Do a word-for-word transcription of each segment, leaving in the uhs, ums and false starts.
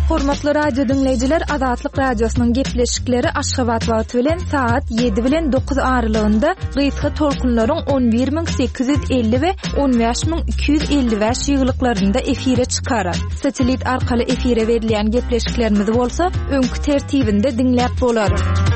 Hormatly radio dinleyijiler, Azatlyk radiosynyň gepleşikleri Aşgabat wagty bilen saat ýedi bilen dokuz aralygynda gysga tolkunlaryň on bir min sekiz ýüz elli we on beş min iki ýüz elli beş ýyglyklarynda efire çykarar. Satelit arkaly efire berilýän gepleşiklerimiz bolsa, öňkü tertibinde dinläp bolar.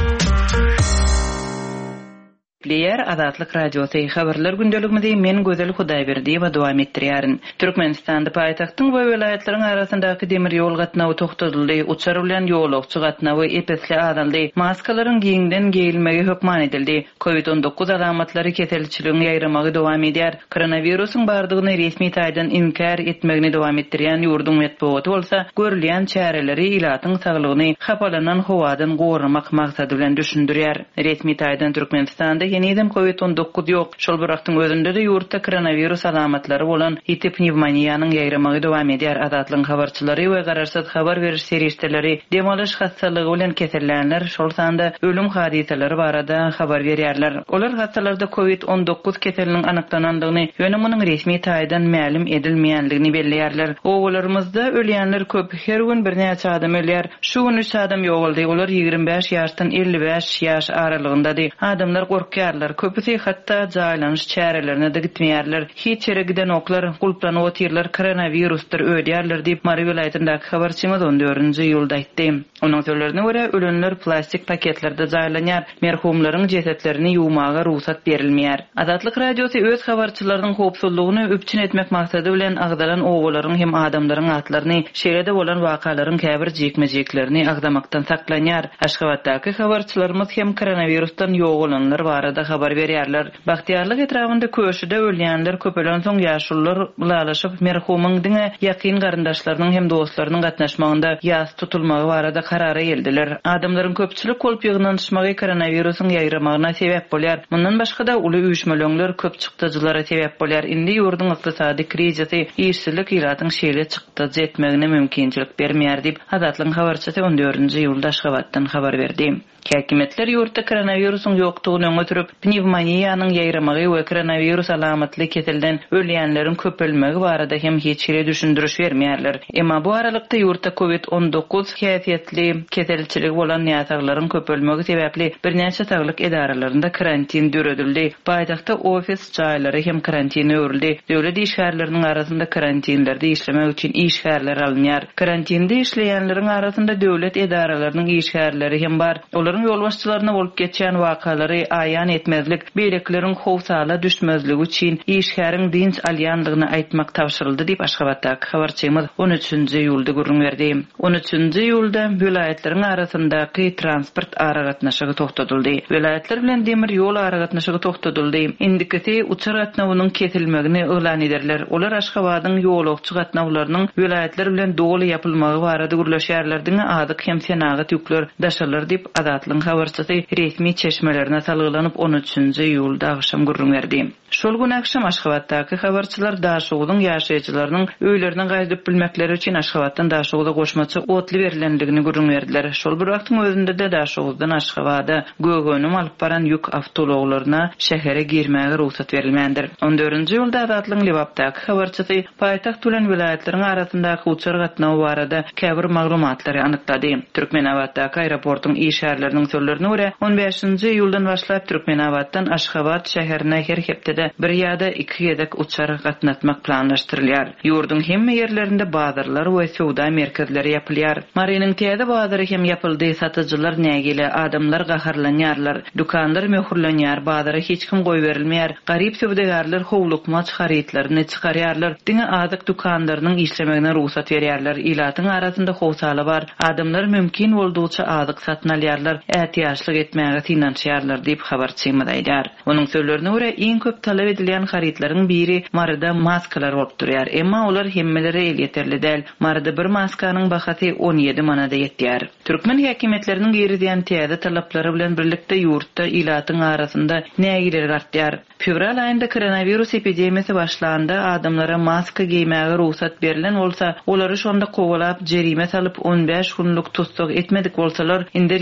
Liyer Azatlyk radiosyny habarlar gündeliginde men Gözel Hudaýberdi we dowam etdirýärin. Türkmenistanda paýtagtyň we welaýatlaryň arasyndaky demir ýol gatnawy toktatyldy. Uçar bilen ýolagçy gatnawy epesli adaldy. Maskalaryň giňden geýilmegi hökman edildi. covid on dokuz alamatlary keselçiligiň ýaýramagy dowam edýär. Koronawirusyň bardygyny resmi taýdan inkar etmegini dowam etdirýän ýurdun medeniýeti bolsa, görülýän çäreleri ilatyň saglygyny hapalanan howadan gorumak maksady bilen düşündirýär. Resmi taýdan Türkmenistanda yeniden covid on dokuz ýok. Şol bıraktyň özünde de ýurtda koronavirus alamatlary bolan ýiti pnevmoniýanyň ýaýramagy dowam edýär. Azatlyň habarçylary we gararsat habar beriş serişdeleri demalaş hastalygy bilen kesellenler şol sanda ölüm hadiseleri barada habar berýärler. Olar hastalarda covid on dokuz keseliniň anyklanandygyny ýöne munyň resmi taýdan ma'lum edilmeýänligini belleýärler. Owalarymyzda ölýänler köp, her gün bir näçe adam ölýär. Şu gün üç adam ýogaldy. Olar ýygrimi beş ýaşdan elli beş ýaş aralygyndady. Adamlar gorkýar. Köpüsi hatta jaýlanyş çärelerine de gitmeýärler. Hiç ýere giden oklar gulplanyp otyrlar, koronavirusdur öýdýärler diýip Mari welaýatyndaky habarçymyz on dördünji ýylda aýtdy. Onuň sözlerine görä ölenler plastik paketlerde jaýlanýar, merhumlaryň jesetlerini ýuwmaga ruhsat berilmeýär. Azatlyk radiosy öz habarçylarynyň howpsuzlygyny öpçün etmek maksady bilen agdalan owalaryň hem adamlaryň atlaryny, şeýlede bolan wakalaryň käbir jekmejeklerini agdamakdan saklanýar. Aşgabatdaky habarçylarymyz hem koronavirusdan ýogalanlar barada habar berýärler. Bagtyarlyk etrafynda köşede ölýänler köpelen soň ýaşullar bulalaşyp merhumyň diňe ýakyn garyndaşlarynyň hem dostlarynyň gatnaşmagynda ýas tutulmagy barada karara geldiler. Adamlaryň köpçülik bolup ýygnanyşmagy koronawirusyň ýaýramagyna sebäp bolýar. Mundan başga da uly üýüşmelöňler köp çykdyjylara sebäp bolýar. Indi ýurdun ykdysady krizisi işçilik ýylatyň şeýle çykdyjy etmegine mümkinçilik bermeýär diýip Azatlyň habarçysy on dördünji ýylda Aşgabatdan habar berdi. Häkimetler ýurtda koronawirusyň ýokdugyny öňe pnevmoniýanyň ýaýramagy we koronavirus alamatly keselden ölýänleriň köpelmegi barada hem hiç ýere düşündiriş bermeýärler. Emma bu aralykda ýurtda covid on dokuz häsiýetli keselçilik bolan ýataglaryň köpelmegi sebäpli bir näçe saglyk edaralaryna karantin düredildi. Paýtagtda ofis jaýlary hem karantine örildi. Döwlet işgärleriniň arasynda karantinlerde işlemek üçin işgärler alınýar. Karantinde işleýänleriň arasynda döwlet edaralarynyň işgärleri hem bar. Ýolbaşçylaryna bolup geçýän wakalary aýan etmezlik, beýleklerin howsala düşmezligi üçin işgäriň dinç alýandygyny aýtmak tapşyryldy diýip Aşgabatdaky habarçymyz on üçünji ýylda gürrüň berdi. on üçünji ýylda welaýatlariň arasyndaky transport aragatnaşygy toktatyldy. Welaýatlar bilen demir ýol aragatnaşygy toktatyldy. Indiketi uçar gatnawynyň kesilmegini öňlen ederler. Olar Aşgabatyň ýolagçy gatnawlarynyň welaýatlar bilen dogly ýapylmagy barada gürleşýärlerdiňe adyk hem senagat ýükler daşarlar diýip Azatlyň habarçysy resmi çeşmelerine salgylanyp on üçünji ýylda agşam gürrüň berdi. Şol gün akşam Aşgabatdaky habarçylar Daşogyň ýaşaýjylarynyň öýlerine gaýdyp bilmekleri üçin Aşgabatdan Daşogda goşmaçy otly berilendigini gürrüň berdiler. Şol bir wagtyň özünde de Daşogdan Aşgabada gögönüm alyp baran ýük awtologlaryna şähere girmäge ruhsat berilmändir. on dördünji ýylda Azatlyň Liwapdaky habarçysy paýtagt bilen welaýatlaryň arasyndaky uçar gatnawy barada käbir maglumatlary anyklady. Türkmenawatdaky aeroportyň işgärleriniň sözlerine görä on beşinji ýyldan başlap Türkmenawatdan Aşgabat şäherine her hepde bir ýa-da iki ýedek uçar gatnatmak planlaşdyrylýar. Ýurdun hemme ýerlerinde bazarlar we sowda merkezleri ýapylýar. Marynyň täze bazary hem ýapyldy, satyjylar nägile adamlar gaharlanýarlar, dukanlar möhürlenýär, bazara hiç kim goý berilmeýär. Garyp sowdagarlar howlukmaç haritlaryny çykarýarlar. Diňe azyk dukanlarynyň işlemegine ruhsat berýärler. Ilatyň arasynda howsala bar. Adamlar mümkin boldugyça azyk satyn alýarlar, ähtiýaçlyk etmäge finansiýarlar diýip habarçymyz aýdar. Onuň sözlerine görä iň köp talap edilen haritlaryň biri marada maskalar bolup durýar. Emma olar hemmeleri el ýeterli däl. Marada bir maskanyň bahasy on ýedi manada ýetýär. Türkmen häkimetleriniň geridiýän täze talaplary bilen birlikde ýurtda ilatyň arasynda nägiler artýar. Fevral aýynda koronavirus epidemiyasi başlanda adamlara maska giýmäge ruhsat berilen bolsa, olary şonda kowalap jerime salyp on beş günlük tutsak etmedik bolsalar, indi reanimat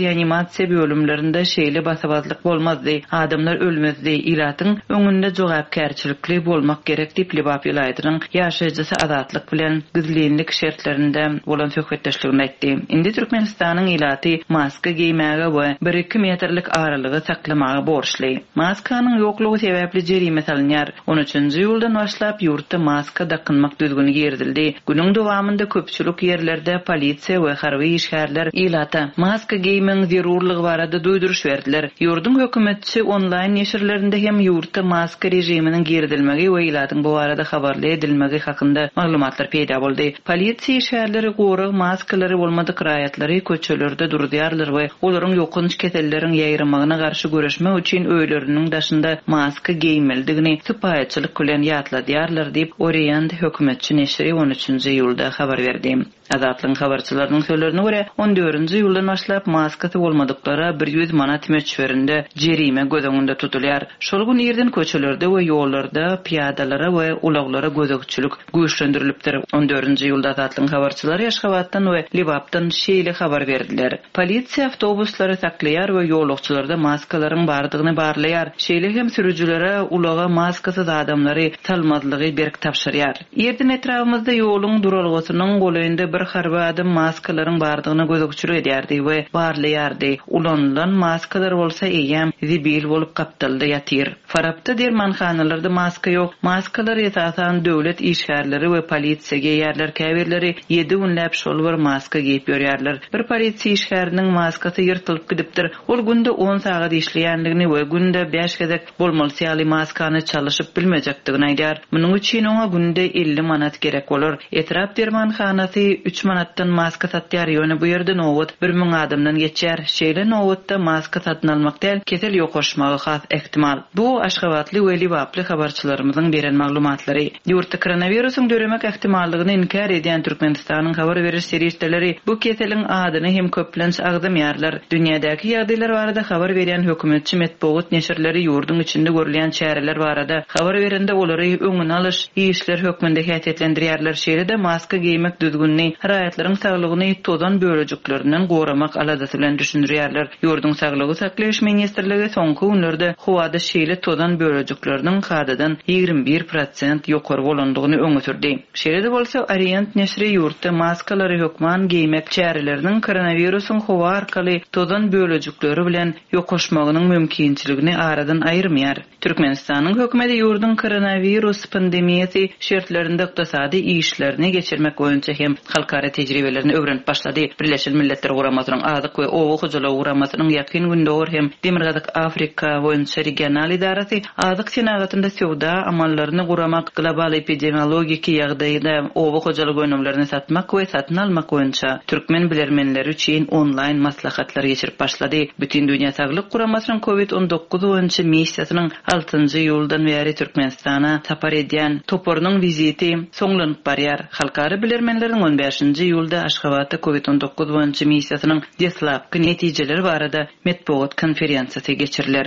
krematsiya bölümlerinde şeýle basabazlyk bolmazdy, adamlar ölmezdi, ilatyň öňünde jogapkärçilikli bolmak gerek diýip Libap ýylaýdyryň ýaşaýjysy azatlyk bilen güzlenlik şertlerinde bolan söhbetdeşligini aýtdy. Indi Türkmenistanyň ilaty maska giymäge we bir iki metrlik aralygy saklamagy borçly. Maskanyň ýoklugy sebäpli jerime salynýar. on üçinji ýyldan başlap ýurtda maska dakynmak düzgüni girdildi. Günüň dowamında köpçülik ýerlerde polisiýa we harby işgärler ilata maska giymeň zerurlygy barada duýduruş berdiler. Ýurdun hökümetçi onlaýn neşirlerinde hem ýurtda maska rejiminiň girdilmegi we ilatyň bu barada habarly edilmegi hakynda maglumatlar peýda boldy. Polisiýa işgärleri gowy maskalary bolmadyk raýatlary köçelerde durýarlar we olaryň ýokynç keselleriň ýaýrymagyna garşy göreşmek üçin öýleriniň daşynda maska giymeldigini sypaýatçylyk bilen ýatladýarlar diýip Orient hökümetçi neşri on üçinji ýylda habar berdi. Azatlyň habarçylarynyň sözlerine görä on dördünji ýyldan başlap maskasy bolmadyklara bir ýüz manat meçberinde jerime gözeňinde tutulýar. Şol gün ýerden köçelerde we ýollarda piýadalara we ulaglara gözekçilik güýçlendirilipdir. on dördünji ýylda Azatlyň habarçylary Ýaşgabatdan we Libapdan şeýle habar berdiler. Polisiýa awtobuslary saklaýar we ýolagçylarda maskalaryň bardygyny barlaýar. Şeýle hem sürüjülere ulaga maskasyz adamlary salmazlygy berk tapşyrýar. Ýerden etrafymyzda ýoluň duralgysynyň golaýynda bir harby adam maskalaryň bardygyny gözekçilik edýärdi we barlaýardy. Ulanlan maskalar bolsa eýem zibil bolup gapdalda ýatyr. Farapda dermanhanalarda maska ýok. Maskalar esasan döwlet işgärleri we polisiýa ýerler käbirleri ýedi günläp şol bir maska giyip ýörýärler. Bir polisiýa işgäriniň maskasy ýyrtylyp gidipdir. Ol günde on sagat işleýändigini we günde beş gezek bolmaly ýaly maskany çalyşyp bilmejekdigini aýdýar. Munyň üçin oňa günde elli manat gerek bolar. Etrap dermanhanasy üç manatdan maska satýar ýöne bu ýerde nowat bir müň adamdan geçýär. Şeýle nowatda maska satyn almak däl, kesel ýokoşmagy has ehtimal. Bu Aşgabatly we Libaply habarçylarymyzyň beren maglumatlary. Ýurtda koronawirusyň döremek ehtimallygyny inkar edýän Türkmenistanyň habar beriş serýetleri bu keseliň adyny hem köplenç agdamýarlar. Dünýädäki ýagdaýlar barada habar berýän hökümetçi metbuat neşirleri ýurdun içinde görülen çäreler barada habar berende olary öňüne alyş işler hökmünde häsiýetlendirýärler. Şeýle-de maska giymek düzgünni, raýatlaryň saglygyny tozan bölejikleriniň goramak aladasy bilen düşünýärler. Ýurdun saglygy saklaýyş ministrligi soňky günlerde howada şeýle tozan bölejikleriniň hadadan ýigirme bir prosent ýokary bolandygyny öňe sürdi. Şeýle-de bolsa Orient neşri ýurtda maskalary hökman giymek çäreleriniň koronawirusyň howa arkaly tozan bölejikleri bilen ýokoşmagynyň mümkinçiligini aradan aýyrmaýar. Türkmenistanyň hökümeti ýurdun koronawirus pandemiýasy şertlerinde ykdysady işlerini geçirmek boýunça hem halkara tejribelerini öwrenip başlady. Birleşen Milletler Guramasynyň azyk we owu hujalagy guramasynyň ýakyn gündor hem Demirgazyk Afrika boýunça regional idarasy azyk senagatynda sowda amallaryny guramak, global epidemiologik ýagdaýda owu hujalagy önümlerini satmak we satyn almak boýunça türkmen bilermenleri üçin onlaýn maslahatlar geçirip başlady. Bütün dünýä saglyk guramasynyň covid on dokuz boýunça missiýasynyň altynjy ýyldan beri Türkmenistana tapar edýän toporunyň viziti soňlanyp barýar. Halkara bilermenleriň on beşinji ýylda Aşgabatda covid on dokuz boýunça missiýasynyň deslapky netijeleri barada metbuat konferensiýasy geçiriler.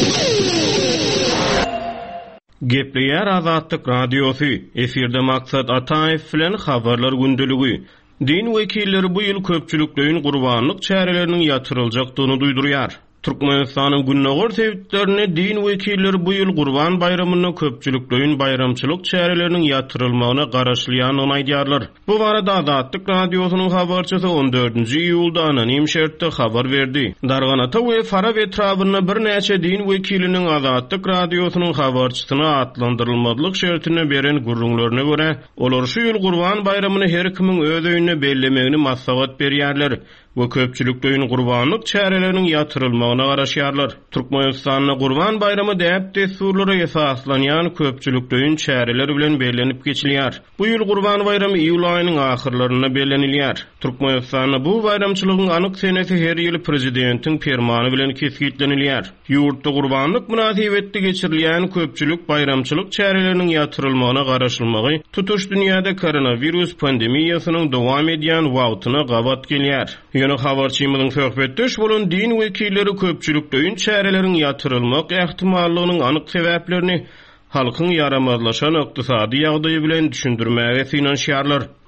Gepleýär Azatlyk radiosy. Efirde maksat Ataýew bilen habarlar gündeligi. Din wekilleri bu ýyl köpçülikleýin gurbanlyk çäreleriniň ýatyryljakdygyny duýdurýar. Türkmenistanyň günnäger sebäplerini din wekilleri bu ýyl Gurban bayramyna köpçülikleýin bayramçylyk çäreleriniň ýatyrylmagyna garaşlýanyny aýdýarlar. Bu barada Azatlyk radiosynyň habarçysy on dördünji ýylda anonim şertde habar berdi. Darganata we Farab etrawyna bir näçe din wekiliniň Azatlyk radiosynyň habarçysyna atlandyrylmadyk şertine beren gurrunlaryna görä, olar şu ýyl Gurban bayramyny her kimiň öz öýüne bellemegini maslahat berýärler. we köpçülikleýin gurbanlyk çäreleriniň ýatyrylmagyna garaşýarlar. Türkmenistanyň Gurban bayramy däp desturlary esaslanýan köpçülikleýin çäreleri bilen bellenip geçilýär. Bu ýyl Gurban bayramy iýul aýynyň ahyrlaryna bellenilýär. Türkmenistanyň bu bayramçylygyň anyk senesi her ýyl prezidentiň fermany bilen kesgitlenilýär. Ýurtda gurbanlyk münasibetde geçirilýän köpçülik bayramçylyk çäreleriniň ýatyrylmagyna garaşylmagy tutuş dünýäde koronavirus pandemiýasynyň dowam edýän wagtyna gabat gelýär. Ýöne habarçymyzyň söhbetdeş bolan din wekilleri köpçülikleýin çäreleriniň ýatyrylmak ähtimallygynyň anyk sebäplerini halkyň yaramazlaşan ykdysady ýagdaýy bilen düşündirmäge synanýarlar.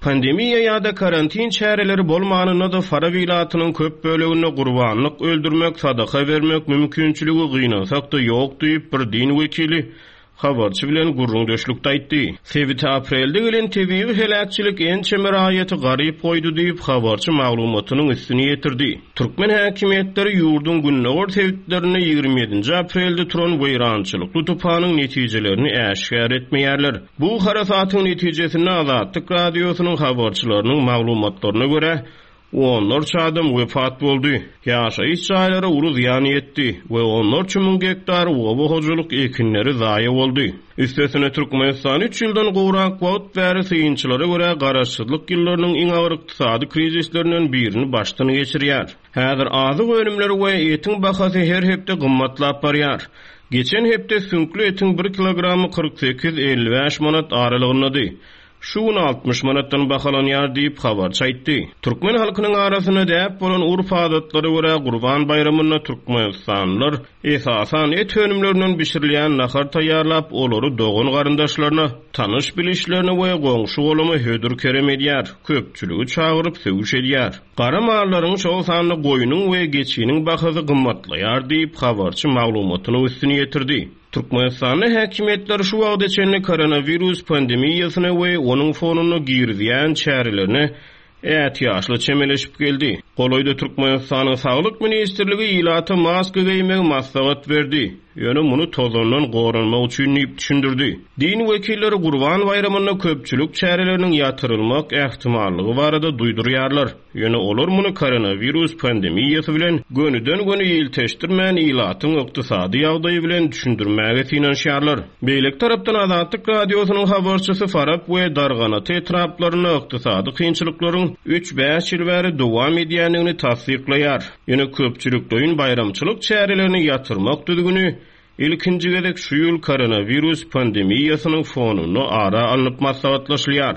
Pandemiya ýa-da karantin çäreleri bolmanyna da faragilatynyň köp bölegine gurbanlyk öldürmek, sadaka bermek mümkinçiligi gynansak da ýok diýip bir din wekili habarçy bilen gurrun döşlükde aýtdy. Sebit aprelde gelen tebii helakçylyk en çemer aýaty garyp goýdy diýip habarçy maglumatynyň üstüne ýetirdi. Türkmen häkimetleri ýurdun günnägör sebitlerini ýygrimi ýedinji aprelde turan wayrançylykly tupanyň netijelerini äşkar etmeýärler. Bu harasatyň netijesinde Azatlyk radiosynyň habarçylarynyň maglumatlaryna görä onlar çadym wefat boldy. Ýaşaýyş çaýlary uly ziýan ýetdi we onlar çümün gektar oba hojuluk ekinleri zaýa boldy. Üstesine Türkmenistan üç ýyldan gowrak wagt bäri syýynçylara görä garaşsyzlyk ýyllarynyň iň agyr ykdysady krizislerinden birini başdan geçirýär. Häzir azyk önümleri we etiň bahasy her hepde gymmatlap barýar. Geçen hepde sünkli etiň bir kilogramy kırk sekiz elli beş manat aralygyndadı. Şuun altmış manatdan bahalanýar diýip habar çaýtdy. Türkmen halkynyň arasyna däp bolan urf adatlary görä Gurban bayramyna türkmenistanlylar esasan et önümlerinden bişirilýän nahar taýýarlap olary dogan garyndaşlaryna tanyş bilişlerini we goňşy bolamy hödür kerem edýär. Köpçüligi çagyryp söwüş edýär. Gara mallaryň şol sanly goýunyň we geçiniň bahasy gymmatlaýar diýip habarçy maglumatyny üstüne ýetirdi. Türkmenistanly häkimetler şu wagtda çenli koronavirus pandemiýasyna we onuň fonuny girdiýän çärelerini ätýaşly çemeleşip geldi. Goloýda Türkmenistanyň Saglyk ministrligi ýylaty maska giýmek maslahat berdi. Ýöne muny tozandan gorunmak üçin düşündirdi. Din wekilleri Gurban bayramyna köpçülük çäreleriniň ýatyrylmak ähtimallygy barada duýdurýarlar. Ýöne olar muny koronavirus pandemiýasy bilen gönüden göne ýylteşdirmän ýylatyň ykdysady ýagdaýy bilen düşündirmäge synanýarlar. Beýlek tarapdan Azatlyk radiosynyň habarçysy Farap we Darganaty etraplaryna ykdysady kynçylyklaryň üç beş ýyl bäri dowam edýändigini tasdiklaýar. Ýöne köpçülük doýun bayramçylyk çärelerini ýatyrmak düzgünü ilkinji gezek şu ýyl koronavirus pandemiýasynyň fonuny ara alyp maslahatlaşýar.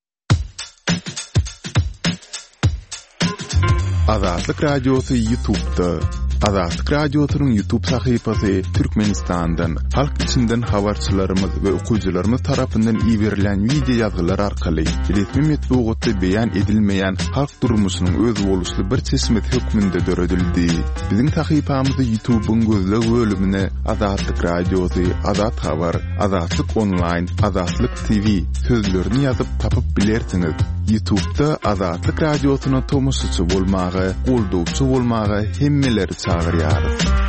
Azatlyk radiosy YouTube'da. Azatlyk radiosynyň YouTube sahypasy Türkmenistandan, halk içinden habarçylarymyz we okuyjylarymyz tarapyndan iýerilen video ýazgylar arkaly resmi metbuatda beýan edilmeýän halk durmuşynyň öz boluşly bir çeşmet hökmünde döredildi. Biziň sahypamyzy YouTube'un gözleg bölümine Azatlyk radiosy, Azat habar, Azatlyk online, Azatlyk T V sözlerini ýazyp tapyp bilersiňiz. YouTube'da Azatlyk radiosyna tomusçy bolmagy, goldowçy bolmagy hemmeleri çagyrýar.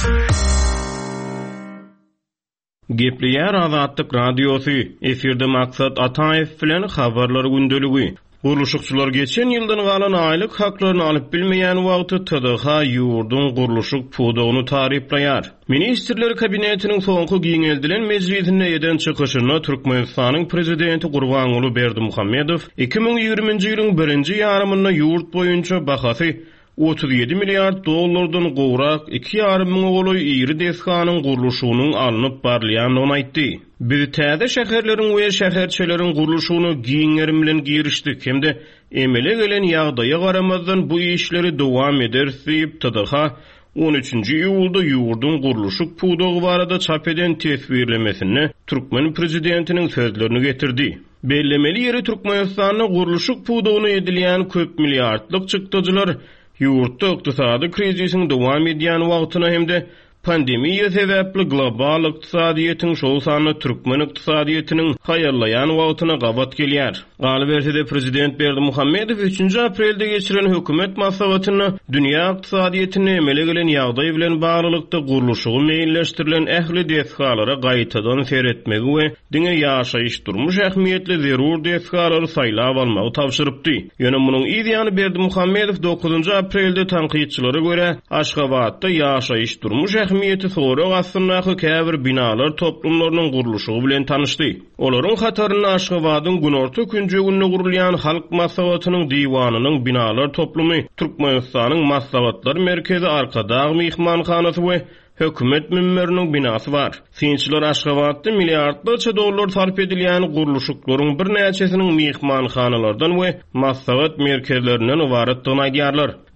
Gepliyar Azatlyk radiosy, efirde maksat Ataýew bilen habarlar gündeligi. Guruluşçular geçen ýyldan galan aýlyk haklaryny alyp bilmeýän wagty T D H ýurdun guruluşyk pudogyny taryplaýar. Ministrler kabinetiniň soňky giňeldilen mejlisinde eden çykyşyna Türkmenistanyň prezidenti Gurbanuly Berdimuhammedow iki ming ýygrimiňji ýylyň birinji ýarymyna ýurt boýunça bahasy otuz ýedi milliard dollardan gowrak iki ýarym ming goly ýyry deskanyň guruluşynyň alınıp barlaýanyny aýtdy. Bir täze şäherleriň we şäherçeleriň guruluşyny giňerim bilen girişdik. Hemde emele gelen ýagdaýa garamazdan bu işleri dowam eder diýip T D H on üçinji ýulda ýurdun guruluşyk pudogy barada çap eden tesbirlemesini Türkmen prezidentiniň sözlerini getirdi. Bellemeli ýeri Türkmenistanyň guruluşyk pudogyny edilýän köp milliardlyk çykdyjylar ýurtda ykdysady krizisiň dowam edýän wagtyna hemde pandemiýa sebäpli global ykdysadyýetin şol sany Türkmen ykdysadyýetiniň haýarlaýan wagtyna gabat gelýär. Galbertide prezident Berdimuhammedow üçinji aprelde geçiren hökümet maslahatyny dünýä ykdysadyýetine emele gelen ýagdaý bilen baglykda guruluşy meýilleşdirilen ähli desgalara gaýtadan seretmegi we diňe ýaşaýyş durmuş ähmiýetli zerur desgalary saýlap almagy tapşyrypdy. Ýöne munyň ýa-da Berdimuhammedow dokuzunji aprelde tanqidçilere görä Aşgabatda ýaşaýyş durmuş ähmiýeti sonra asyrnaky käbir binalar toplumlarynyň guruluşy bilen tanışdy. Olaryň hataryny Aşgabatyň günorta künjeginde gurulýan halk maslahatynyň diwanynyň binalar toplumy, Türkmenistanyň maslahatlar merkezi arkadag mehmanhanasy we hökümet mümmeriniň binasy bar. Synçylar Aşgabatda milliardlarça dollar sarp edilýän guruluşyklaryň bir näçesiniň mehmanhanalardan we maslahat merkezlerinden ibaretdigini aýdýarlar.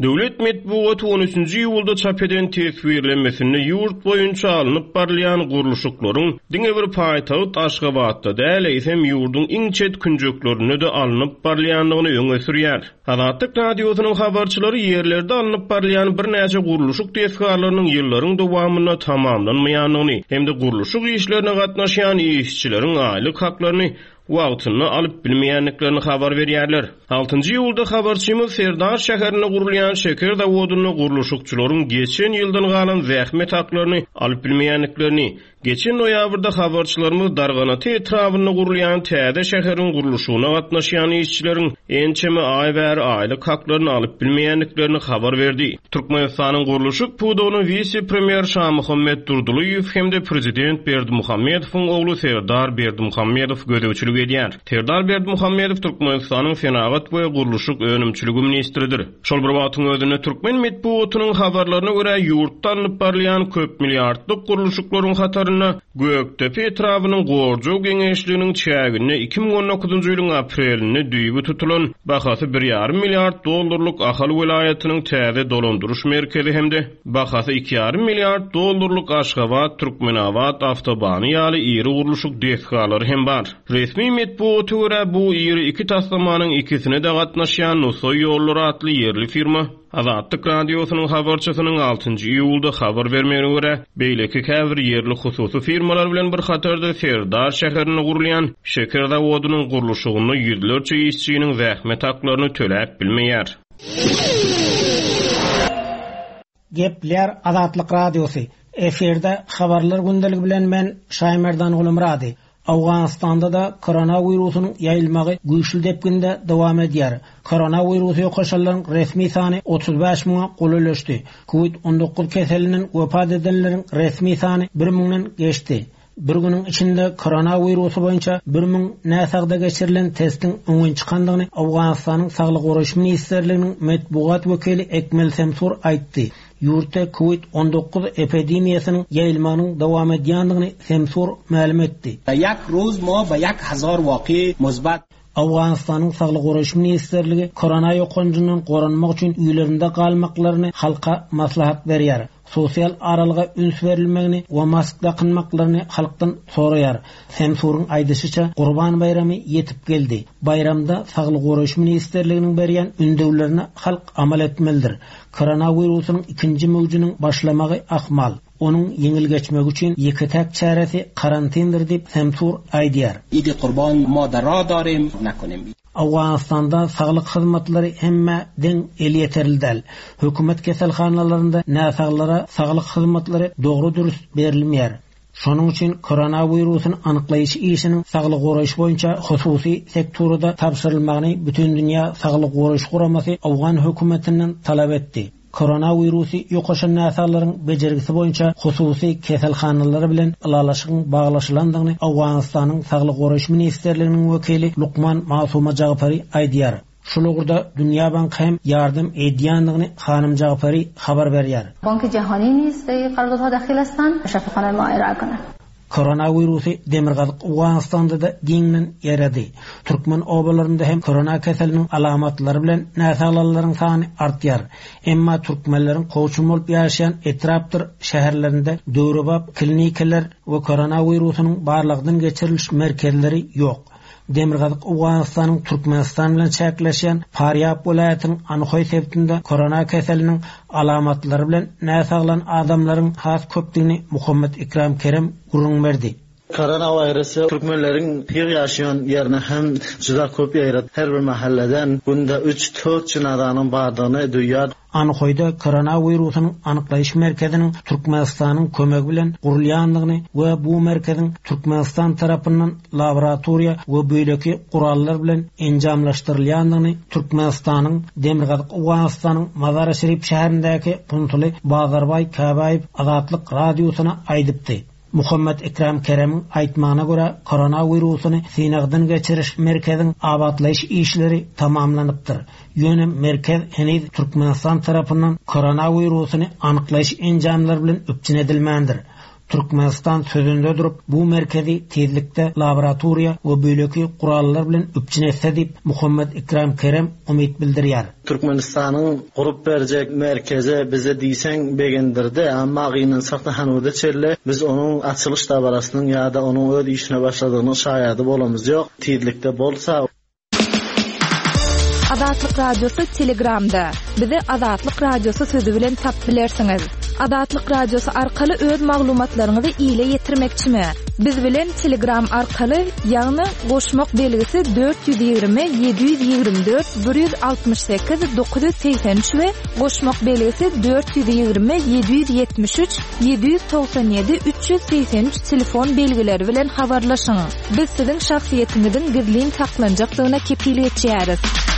Döwlet medeniýeti on üçünji ýylda çap eden tesbirlenmesinde ýurt boýunça alınıp barlayan guruluşyklaryň diňe bir paýtagyt Aşgabatda däl eýsem ýurdun iň çet künjeklerine de alınıp barlayanlygyny öňe sürýär. Azatlyk radiosynyň habarçylary ýerlerde alınıp barlayan bir näçe guruluşyk tesgarlarynyň ýyllaryň dowamyna tamamlanmaýanyny hem-de guruluşyk işlerine gatnaşan işçileriň aýlyk haklaryny wagtyny alyp bilmeýänliklerini habar berýärler. altynjy ýylda habarçymyz Serdar şäherine gurulýan şeker dawodyny guruluşykçylaryň geçen ýyldan galan zähmet haklaryny alyp bilmeýänliklerini, geçen noýabrda habarçylarymyz Darganaty etrawyna gurulýan täze şäheriň guruluşyna gatnaşan işçileriň ençeme aý bäri aýlyk haklaryny alyp bilmeýänliklerini habar berdi. Türkmenistanyň guruluşyk pudowynyň vice-premier Şahmuhammed Durdulyýew hem-de prezident Berdimuhammedowyň ogly Serdar Berdimuhammedow gödäwçilik edýär. Serdar Berdimuhammedow Türkmenistanyň Senagat we guruluşyk önümçiligi ministridir. Şol bir wagtyň özünde Türkmen medeniýetiniň habarlaryna görä ýurtdan alyp barlayan köp milliardlyk guruluşyklaryň hataryna Göktepe etrawynyň gorjak geňeşliginiň çägine iki bin on dokuzunjy ýylyň aprelinde düýbi tutulan bahasy bir ýarym milliard dollarlyk Ahal welaýatynyň täze dolandyryş merkezi hemde bahasy iki ýarym milliard dollarlyk Aşgabat Türkmenawat awtobany ýaly iri guruluşyk desgalary hem bar. Resmi medeniýete görä bu iri iki taslamanyň ikisine de gatnaşýan Nusoy ýollary atly ýerli firma Azatlyk radiosynyň habarçysynyň altynjy ýylda habar bermegine görä, beýleki käbir ýerli hususy firmalar bilen bir hatarda Serdar şäherine gurulýan şeker dawodynyň guruluşyny ýüzlerçe işçiniň zähmet haklaryny töläp bilmeýär. Gepler Azatlyk radiosy. Eferde habarlar gündeligi bilen men Şaýmerdan Gulumrady. Awganistanda da koronawirusynyň ýaýylmagy güýçli depginde dowam edýär. Koronawirusa ýokuşanlaryň resmi sany otuz beş miňe goýulyşdy. Covid on dokuz keseliniň wepat edenleriň resmi sany bir miňden geçdi. Bir günüň içinde koronavirusy boýunça bir miň näsagda geçirilen testiň öňe çykandygyny Awganistanyň saglyk goraş ministrliginiň medeniýet wekili Ekmel Semsur aýtdy. Ýurtda Covid on dokuz epidemiýasynyň ýaýylmanyň dowam edýändigini Semsur ma'lum etdi. yak roz mo ba yak hazar waqi musbat Awganistanyň saglyk goraş ministrligi korona ýokanjynyň goranmak üçin üýlerinde galmaklaryny halka maslahat berýär. Sosial aralyga üns berilmegini we mask takynmaklaryny halkdan soraýar. Semsurun aýdysyça Gurban bayramy ýetip geldi. Bayramda saglyk goraş ministrliginiň berýän ündewlerini halk amal etmelidir. Koronawirusynyň ikinji mewjüniň başlamagy ahmal. Onun ýeňil geçmek üçin ýeki täk çäresi karantindir diýip Semsur aýdýar. Idi Qurban modara darim nakonem. Awganistanda saglyk hyzmatlary hemme deň el ýeterildi. Hökümet keselhanalarynda näsaglara saglyk hyzmatlary dogry dürüst berilmeýär. Şonuň üçin koronawirusyny anyklaýyş işiniň saglyk goraş boýunça hususy sektorda tapşyrylmagyny bütün dünýä saglyk goraş guramasy Awgan hökümetinden talap etdi. Koronavirusy ýokuşan näsaglaryň bejergisi boýunça hususy keselhanalary bilen alalaşygyň baglaşylandygyny Awganistanyň saglyk goraş ministrliginiň wekili Lukman Masuma Jagpary aýdýar. Şulugurda Dünya Banky hem ýardym edýändigini Hanym Jagpary habar berýär. Banky Jahany niz qararodha daxil astan şafaxana muayra aýkany. Koronavirusy demirgazyk Awganistanda da diňden ýeredi. Türkmen obalarynda hem korona keseliniň alamatlary bilen näsaglaryň sany artýar. Emma türkmenleriň goýçun bolup ýaşaýan etrapdyr şäherlerinde döwrebap klinikalar we koronawirusynyň barlygdan geçirilýän merkezleri ýok. Demirgazyk Awganistanyň Türkmenistan bilen çäkleşýän Faryab welaýatynyň Anyhoy septinde korona keseliniň alamatlary bilen näsaglan adamlaryň has köpdigini Muhammed Ikram Kerem gurrun berdi. Koronavirusy türkmenleriň ýer ýaşaýan ýerine hem juda köp ýaýrat. Her bir mahalleden günde üç dört çynadanyň bardygyny duýýar. Anyhoyda koronawirusynyň anyklaýyş merkeziniň Türkmenistanyň kömegi bilen gurulýandygyny we bu merkeziň Türkmenistan tarapyndan laboratoriýa we beýleki gurallar bilen enjamlaşdyrylýandygyny Türkmenistanyň Demirgazyk Awganistanyň Mazar-ı Şerif şäherindäki Puntuly Bazarbay Kabaýew Azatlyk radiosyna aýdypdy. Muhammed Ikram Kerem'in aýtmagyna görä koronawirusyny synagdan geçiriş merkeziň abatlaýyş işleri tamamlanypdyr. Ýöne merkez henüz Türkmenistan tarapyndan koronawirusyny anyklaýyş enjamlary bilen öpçün edilmändir. Türkmenistan sözünde durup bu merkezi tezlikte laboratoriya we böleki kurallar bilen öpçünetse dip Muhammed İkram Kerem umid bildirýär. Türkmenistan'ın kurup verecek merkeze bize diysen begendirdi ama gıyının sakta hanuda çelle biz onun açılış tabarasının ya da onun öd işine başladığını şayadı bolamız yok. Tezlikte bolsa Azatlyk radiosu Telegramda. Bizi Azatlyk radiosu sözü bilen tap bilersiňiz. Azatlyk radiosu arkaly öz maglumatlaryňyzy ýyle ýetirmekçimi? Biz bilen Telegram arkaly ýagny goşmak belgisi dört yüz ýigirme yedi yüz ýigirme dört bir yüz altmış sekiz dokuz yüz seksen üç we goşmak belgisi dört yüz ýigirme yedi yüz ýetmiş üç yedi yüz doksan ýedi üç yüz seksen üç telefon belgileri bilen habarlaşyň. Biz siziň şahsiýetiňizin gizlin saklanjaklygyna kepilik etýäris.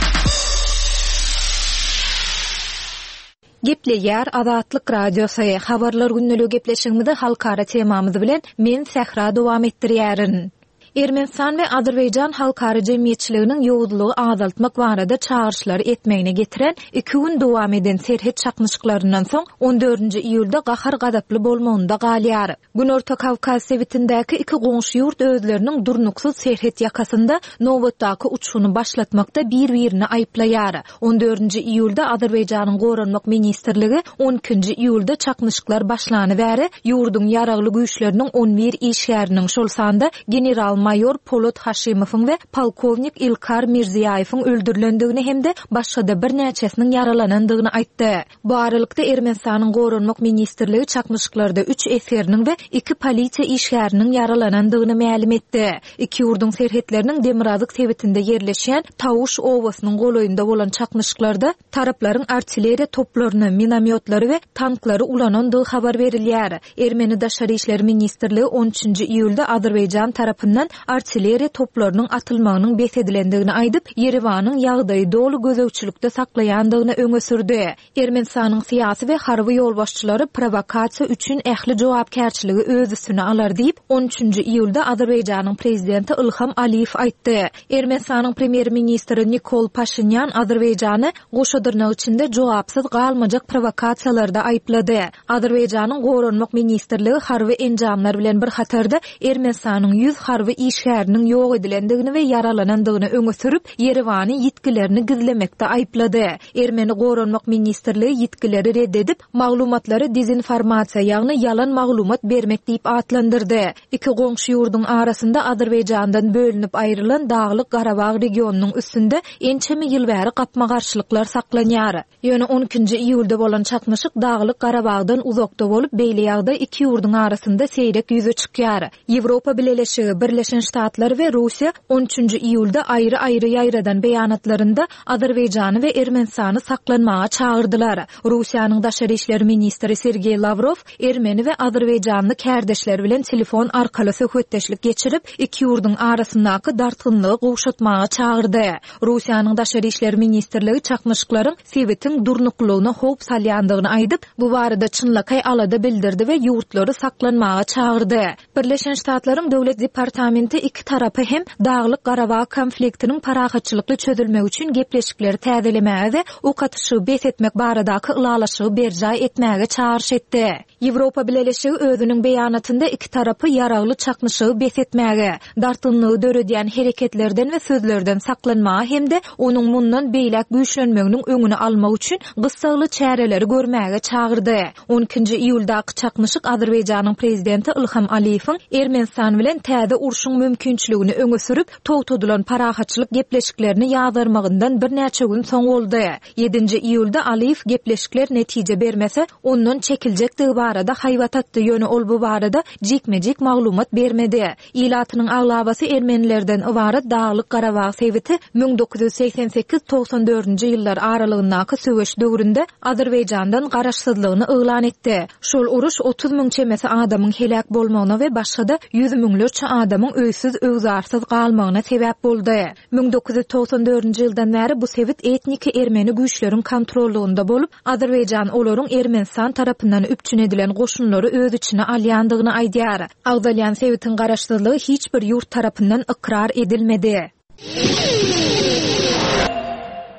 Gepleýär Azatlyk radiosu habarlar günneligi gepleşigimizde halkara temamyz bilen men Sehra dowam etdirýärin. Ermenistan we Azerbaýjan halkara jemgyýetçiliginiň ýowuzlugy azaltmak barada çağrışlary etmegine getiren iki gün dowam eden serhet çakmyşyklaryndan soň on dördünji iýulda gahar gadaply bolmagynda galýar. Günorta Kawkaz sewitindäki iki goňşy ýurt özleriniň durnuksuz serhet ýakasynda nowbatdaky uçuşuny başlatmakda bir-birini aýplaýar. on dördünji iýulda Azerbaýjanyň Goranmak ministrligi on ikinji iýulda çakmyşyklar başlanybery ýurdun ýaragly güýçleriniň on bir işgäriniň şol sanda general Mayor Polat Haşimowyň we polkovnik İlkar Mirziýaýewiň öldürilendigini hemde başga bir näçesiniň yaralanandygyny aýtdy. Bu aralykda Ermenistanyň Goranmak ministrligi çakmyşyklarda üç eseriniň we iki polisiýa işgäriniň yaralanandygyny ma'lum etdi. Iki ýurdun serhetleriniň Demirazık sewitinde ýerleşýän Tavuş owasynyň goloýunda bolan çakmyşyklarda taraplaryň artilleriýa toplaryny, minamyotlary we tanklary ulanandygy habar berilýär. Ermeni daşary işler ministrligi on üçinji iýulda Azerbaýjan tarapyndan artilleriýa toplarynyň atylmagynyň beýtedilendigini aýdyp, Yerewanyň ýagdaýy dolu gözegçilikde saklaýandygyny öňe sürdi. Ermenistanyň syýasy we harby ýolbaşçylary provokasiýa üçin ähli jogapkärçiligi öz üstüne alar diýip on üçinji iýulda Azerbaýjanyň prezidenti Ilham Aliýew aýtdy. Ermenistanyň premier ministri Nikol Pashinyan Azerbaýjany goşadyrnak içinde jogapsyz galmajak provokasiýalarda aýplady. Azerbaýjanyň Goranmak ministrligi harby enjamlar bilen bir hatarda Ermenistanyň yüz harby işgäriniň ýok edilendigini we yaralanandygyny öňe sürüp, Yerewany ýetkilerini gizlemekde aýplady. Ermeni Goranmak ministrligi ýetkileri reddedip, maglumatlary dezinformasiýa, ýagny ýalan maglumat bermek diýip atlandyrdy. Iki goňşy ýurdun arasynda Azerbaýjandan bölünip aýrylan Daglyk Garabag regionunyň üstünde ençemi ýyl bäri gapma garşylyklar saklanýar. Ýöne on ikinji iýulda bolan çakmyşyk Daglyk Garabagdan uzakda bolup, beýleýagda iki ýurdun arasynda seýrek ýüze çykýar. Ýewropa Birleşigi, Birleşen Ştatlar we Russiýa on üçinji iýulda aýry-aýry ýaýradan beýanatlarynda Azerbaýjany we Ermenistany saklanmaga çağırdylar. Russiýanyň daşary işler ministri Sergey Lavrov Ermeni we Azerbaýjanly kärdeşler bilen telefon arkaly söhbetdeşlik geçirip, iki ýurdun arasyndaky dartgynlygy gowşatmaga çağırdy. Russiýanyň daşary işler ministrligi çakmyşyklaryň sewitiň durnuklugyna howp salýandygyny aýdyp, bu barada çynlakay alada bildirdi we ýurtlary saklanmaga çağırdy. Birleşen Ştatlaryň döwlet departamenti iki tarapy hem Daglyk Garabag konfliktiniň parahatçylykly çözülmegi üçin gepleşikleri täzelemege we o katışygy besetmek baradaky ulalaşygy berjaý etmäge çağrış etdi. Ýewropa Birleşigi özüniň beýanatynda iki tarapy ýaragly çakmyşygy besetmäge, dartynlygy döredýän hereketlerden we sözlerden saklanmagy hemde onuň mundan beýlek güýçlenmeginiň öňüni almak üçin gysgaly çäreleri görmäge çağırdy. on ikinji iýuldaky çakmyşyk Azerbaýjanyň prezidenti Ilham Aliýewiň Ermenistan bilen täze urşuň mümkinçiligini öňe sürüp, togtadylan parahatçylyk gepleşiklerini ýazarmagyndan bir näçe gün soň boldy. ýedinji iýulda Aliýew gepleşikler netije bermese, ondan çekiljektigi barada haýbat atdy. Ýöne ol bu barada jekmejek maglumat bermedi. Ýylatynyň aglabasy Ermenilerden ibarat Daglyk Garabag sewiti bin dokuz yüz seksen sekiz doksan dördünji ýyllar aralygyndaky söwüş döwründe Azerbaýjandan garaşsyzlygyny yglan etdi. Şol uruş otuz miň çemesi adamyň helak bolmagyna we başga yüz miňlerçe adamyň öýsüz öwzarsyz galmagyna sebäp boldy. bin dokuz yüz doksan dördünji ýyldan bäri bu sewit etniki Ermeni güýçleriň kontrolunda bolup, Azerbaýjan olaryň Ermenistan tarapyndan üpçün edilen goşunlary öz içine alýandygyny aýdýar. Agdalýan sewitin garaşsyzlygy hiç bir ýurt tarapyndan ikrar edilmedi.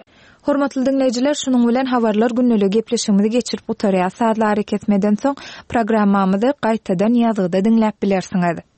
Hormatly dinleyijiler, şunun bilen habarlar günnüligi gepleşigimizi geçirip utarýar. Saatlar hareket etmeden soň programmamyzy gaýtadan ýazgyda dinläp bilersiňiz.